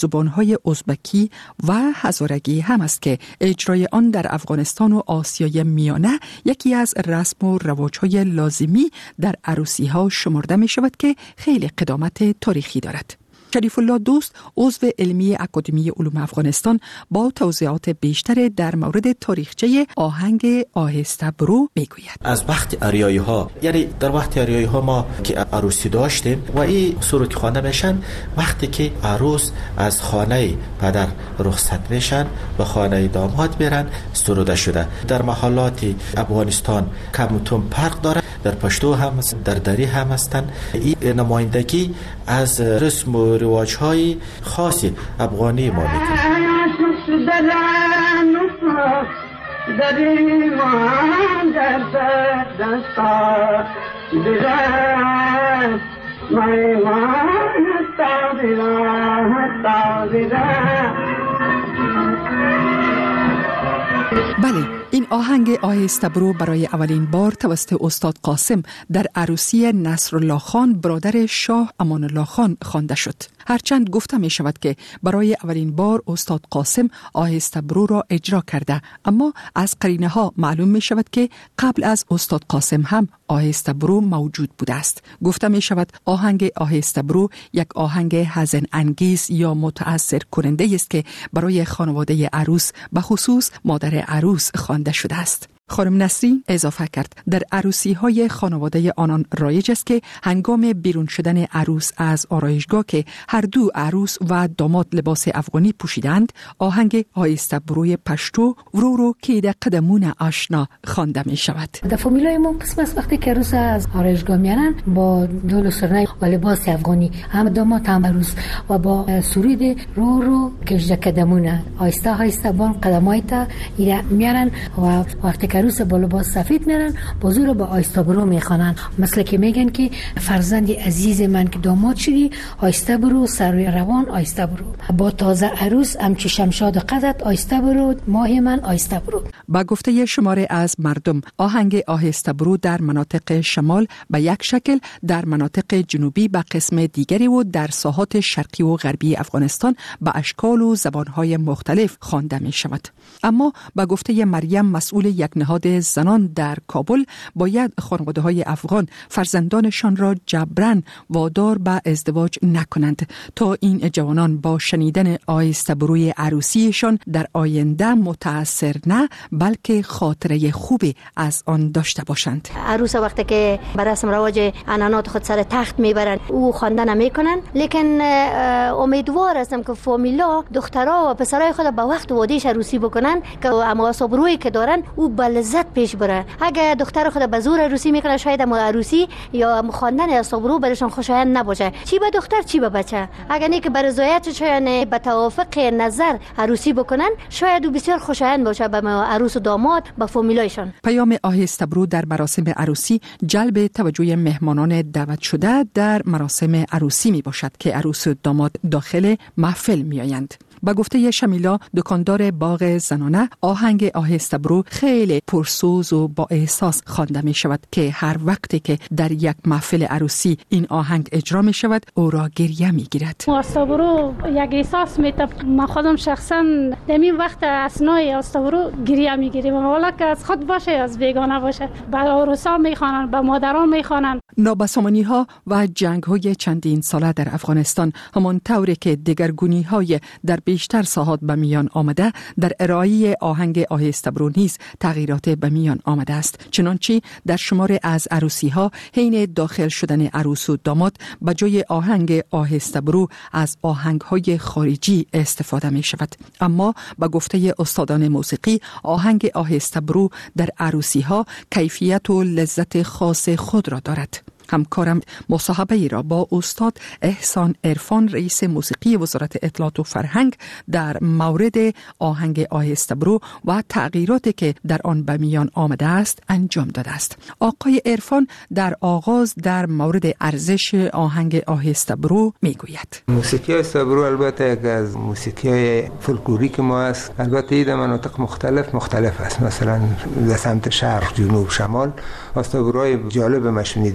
زبانهای ازبکی و هزارگی هم است که اجرای آن در افغانستان و آسیای میانه یکی از رسم و رواجهای لازمی در عروسی‌ها شمرده می شود که خیلی قدامت تاریخی دارد. شریف الله دوست، عضو علمی اکادمی علوم افغانستان، با توضیحات بیشتر در مورد تاریخچه آهنگ آهسته برو میگوید. از وقت آریایی ها، یعنی در وقت آریایی ها ما که عروسی داشتیم و این سرود خوانده میشن وقتی که عروس از خانه پدر رخصت میشن و خانه داماد میرن سروده شده. در محلات افغانستان کم و توم فرق داره، در پشتو هم در دری هم هستن. این نمایندگی از رسم و رواج‌های خاص افغانی ما میکنه. بله، این آهنگ آهسته برو برای اولین بار توسط استاد قاسم در عروسی نصرالله خان برادر شاه امان الله خان خوانده شد. هرچند گفته می شود که برای اولین بار استاد قاسم آهسته برو را اجرا کرده، اما از قرینه ها معلوم می شود که قبل از استاد قاسم هم آهسته برو موجود بوده است. گفته می شود آهنگ آهسته برو یک آهنگ حزن انگیز یا متأثر کننده است که برای خانواده عروس به خصوص مادر عروس خوانده شده است. خانم نسرین اضافه کرد در عروسی های خانواده آنان رایج است که هنگام بیرون شدن عروس از آرایشگاه که هر دو عروس و داماد لباس افغانی پوشیدند، آهنگ آهسته بروی پشتو ورو رو که در قدمون آشنا خوانده می شود. در فامیلای ما قسم است وقتی که عروس از آرایشگاه میارن با دول و سرنای و لباس افغانی، هم داماد هم عروس، و با سرود رو که قدمون آهسته آهسته بان قدمای تا میارن و وقتی که عروس با لباس سفید میرن بازو با آهسته برو میخوانن، مثل که میگن که فرزند عزیز من که داماد شدی آهسته برو، سر روان آهسته برو، با تازه عروس همچی شمشاد قدت آهسته برو، ماه من آهسته برو. با گفته شماره از مردم، آهنگ آهسته برو در مناطق شمال به یک شکل، در مناطق جنوبی به قسم دیگری و در ساحات شرقی و غربی افغانستان به اشکال و زبانهای مختلف خوانده می شود. اما با گفته مریم، مسئول یک نهاد زنان در کابل، باید خانواده‌های افغان فرزندانشان را جبران وادار به ازدواج نکنند تا این جوانان با شنیدن آهسته بروی عروسیشان در آینده متأثر نه بلکه خاطره خوبی از آن داشته باشند. عروس وقتی که بر رسم رواج عنعنات خود سر تخت میبرن او خوانده نمیکنن، لیکن امیدوار هستم که فامیلا دخترها و پسرای خود به وقت وادیش عروسی بکنن که آهسته برویی که دارن او به لذت پیش بره. اگه دختر خود به زور عروسی میکنه شاید عروسی یا خواندن آهسته برو برشان خوشایند نباشه، چی به دختر چی به بچه. اگر نه که بر رضایتشان به توافق نظر عروسی بکنن شاید او بسیار خوشایند باشه به عروس و داماد به فامیلایشان. پیام آهسته برو در مراسم عروسی جلب توجه مهمانان دعوت شده در مراسم عروسی می باشد که عروس و داماد داخل محفل می آیند. با گفته شمیلا، دکاندار باغ زنانه، آهنگ آهسته برو خیلی پرسوز و با احساس خوانده می شود که هر وقتی که در یک محفل عروسی این آهنگ اجرا می شود او را گریه می گیرد. آهسته برو یک احساس میده، من خودم شخصا در این وقت اسنای آهسته برو گریه می گیرم، حالا که از خود باشه از بیگانه باشه. به عروسا می خوانن، به مادران می خوانن. نابسامانی ها و جنگ های چندین ساله در افغانستان همان طوری که دگرگونی های در بیشتر ساحات به میان آمده، در ارائه آهنگ آهسته برو نیز تغییرات به میان آمده است. چنانچه در شمار از عروسی ها حین داخل شدن عروس و داماد به جای آهنگ آهسته برو از آهنگ های خارجی استفاده می شود. اما با گفته استادان موسیقی، آهنگ آهسته برو در عروسی ها کیفیت و لذت خاص خود را دارد. همکارم مصاحبه ای را با استاد احسان عرفان، رئیس موسیقی وزارت اطلاعات و فرهنگ، در مورد آهنگ آهسته برو و تغییراتی که در آن به میان آمده است انجام داده است. آقای عرفان در آغاز در مورد ارزش آهنگ آهسته برو میگوید. موسیقی آهسته برو البته یک از موسیقی فولکلوریک ما است. البته این در مناطق مختلف است. مثلا در سمت شرق، جنوب، شمال آهسته بروهای جالب ما شنیدیم.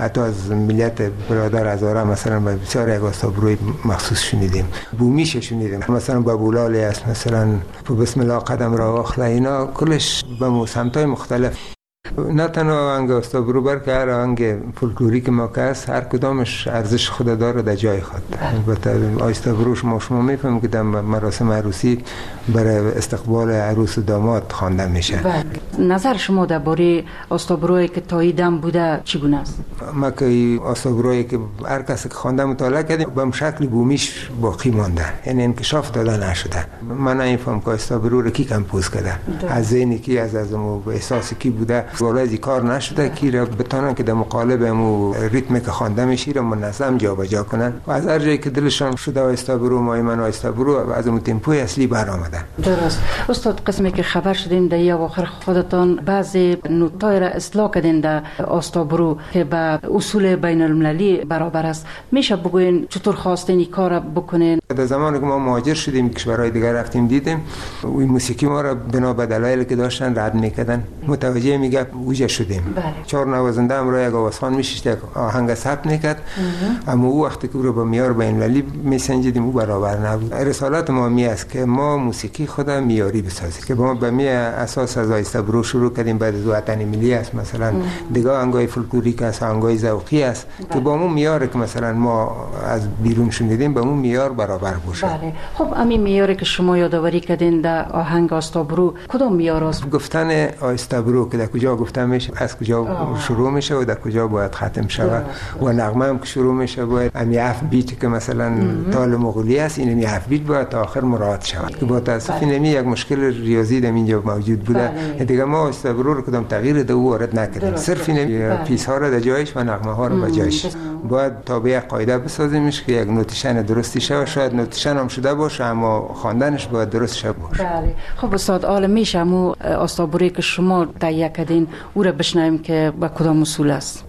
حتی از ملیت برادر هزاره مثلا بسیار یک آستابروی مخصوص شنیدیم. بومیش شنیدیم، مثلا بابولالی است، مثلا بسم الله قدم را آخله، اینا کلش به سمتای مختلف. نه تنها آهنگ آستابرو بلکه هر آهنگ فولکلوری که ما که هست هر کدامش ارزش خود داره در جای خود. البته آستابروش شما میفهمید که در مراسم عروسی برای استقبال عروس و داماد خوانده میشه. نظر شما درباره آستابرویی که تاییدم بوده چگونه است؟ ما که آستابرویی که هر کسی که خوانده مطالعه کردیم به شکل بومیش باقی مانده، یعنی انکشاف داده نشده. من نمیفهم که آستابرو رو کی کمپوز کرده، از ذهن کی، از احساس کی بوده، ولی کار نشده کی را بتونن که در مقالب و ریتم که خوانده میشه رو منظم جابجا کنن و از هر جایی که دلشان شده آستابرو مایمن آستابرو از اون تمپوی اصلی برآمده. درست. استاد، قسمی که خبر شدیم در اواخر خودتان بعضی نوت‌های را اصلاح کردین در آستابرو که به اصول بین المللی برابر است، میشه بگوین چطور خواستین این کار بکنین؟ در زمانی که ما مهاجر شدیم کشورهای دیگر رفتیم دیدیم این موسیقی ما را بنا به دلایلی که داشتن رد میکردن. متوجه میگه وجه شدیم. چهار نوازنده هم را یک آوازخوان میشید آهنگ ثبت میکرد، اما او وقتی که او را به معیار بین المللی میسنجیدیم او برابر نبود. رسالت ما می است که ما موسیقی خود معیاری بسازیم که ما به می اساس از آستابرو شروع کردیم، بعد از وطن ملی است مثلا دیگه آهنگای فولکلوریک است، آهنگای ذوقی است که با اون معیار که مثلا ما از بیرون شنیدیم به اون معیار برابر باشه. بله. خب همین معیاری که شما یادآوری کردین در آهنگ آستابرو کدام معیار است؟ گفتن آستابرو که در کجا گفته میشه، از کجا شروع میشه و در کجا باید ختم شود و نغمه هم که شروع میشه باید امی 7 بیت که مثلا تال مغولی است این امی 7 بیت باید تا آخر مراعات شود که با تاسف نمی یک مشکل ریاضی در اینجا موجود بوده. دیگه ما آستابرو رو کدام تغییر در او وارد نکردیم، صرف این پیس ها رو در جایش و نغمه ها رو به جایش. باید تابع قاعده بسازیمش که یک نوتیشن درستی شه، شاید نوتیشن هم شده باشه اما خواندنش باید درست شه باشه. بله. خب استاد، عالم میشه مو آستابرویی که شما تهیه کردین او را بشنویم که با کدام اصول است؟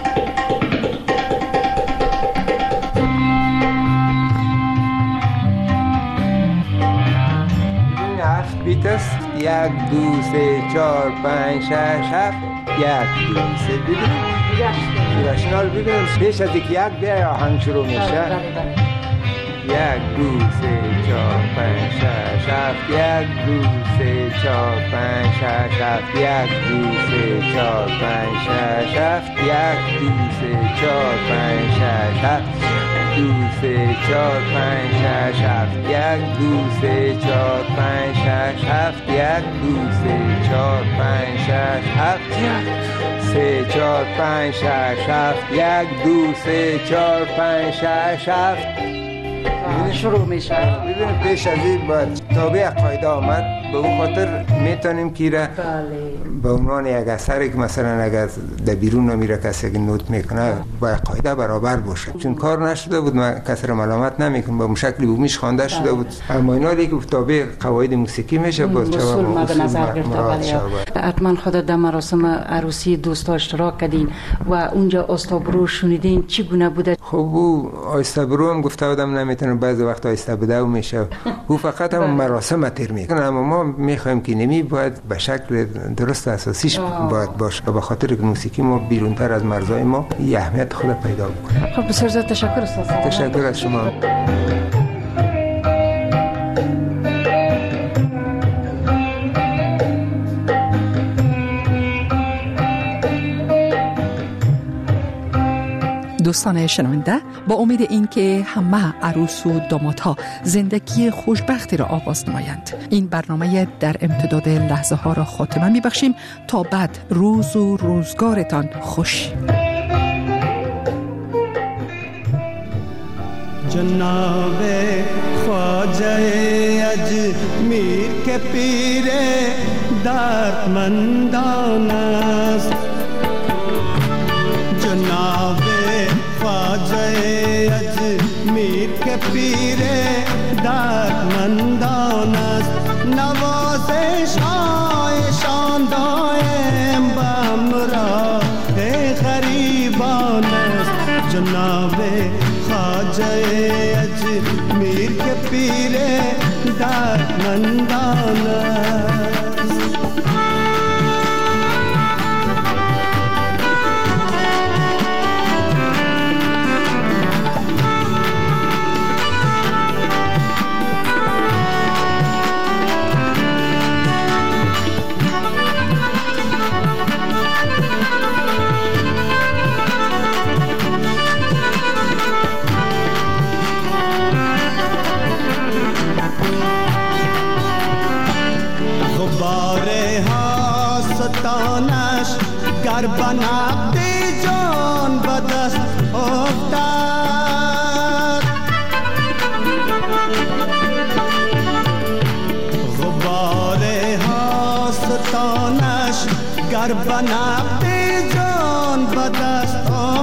هفت بیت است، 1 2 3 4 5 6 7 1 2 3 ببینیم راشنال ببینیم پیش از یک بیای آهنگ شروع میشه. 1 2 3 4 5 6 7 1 2 3 4 5 6 7 1 2 3 4 5 6 7 1 2 3 4 5 6 7 2 3 4 5 6 7 1 2 3 4 5 6 7 1 2 3 4 5 6 7 3 4 5 6 7 1 2 3 4 5 6 7 شروع میشه. ببینید پیش از این باید تابع قاعده آمد، به اون خاطر میتونیم که را به عنوان یک اثری که مثلا اگر در بیرون نمیره کسی که نوت میکنه باید قاعده برابر باشه، چون کار نشده بود من کسی را ملامت نمیکنم، به شکلی بومیش خوانده شده بود اما اینا دیگه تابع قواعد موسیقی میشه باز اصول ما به نظر گرفته. حتما خودت در مراسم عروسی دوستا اشتراک کردین و اونجا آستابرو شنیدین چگونه بوده؟ خب او آستابرو هم گفته بودم نمیتونه بعضی وقت آستابده و میشه او فقط هم مراسم تیر میکنه، اما ما میخوایم که نمی باید به شکل درست اساسیش باید باشه به خاطر که موسیقی ما بیرونتر از مرزهای ما اهمیت خود پیدا بکنه. خب بسیار زیاد تشکر استاد. تشکر از شما. دوستان شنونده، با امید این که همه عروس و دامادها زندگی خوشبختی را آغاز نمایند، این برنامه در امتداد لحظه ها را خاتمه می بخشیم تا بعد روز و روزگارتان خوش. جناب خواجه اجمیر کے پیر دردمندان است، جناب خواجه اجمیر کے پیر دردمندان است، نوازش هایشان دائم بهمراه غریبان است، جناب خواجه اجمیر کے پیر دردمندان است. غبار هاستانش گر بنبض جان به دست افتد غبار هاستانش گر بنبض جان به دست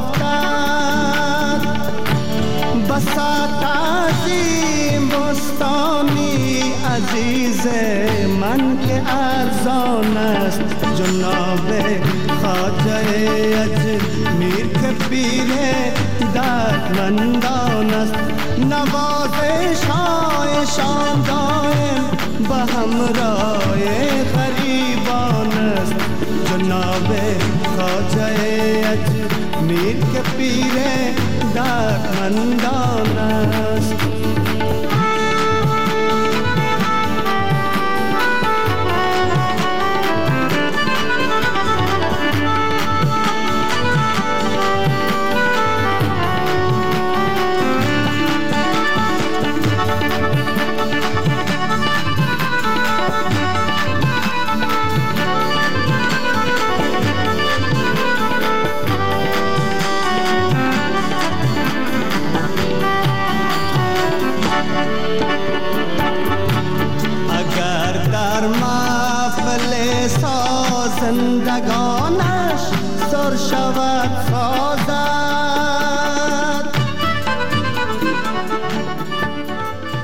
افتد بساط عظیم بستانی عزیز من که ارزان است جناب خواجه اجمیر که پیر دردمندان است نوازش هایشان دائم به همراه غریبان است جناب خواجه اجمیر که پیر دردمندان